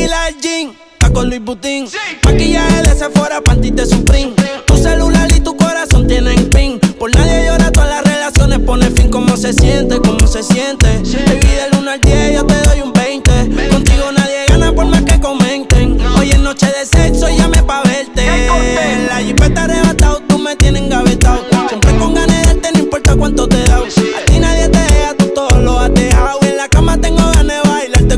Fila del jean, taco Louis Vuitton, maquillaje de Sephora, panty de Supreme. Tu celular y tu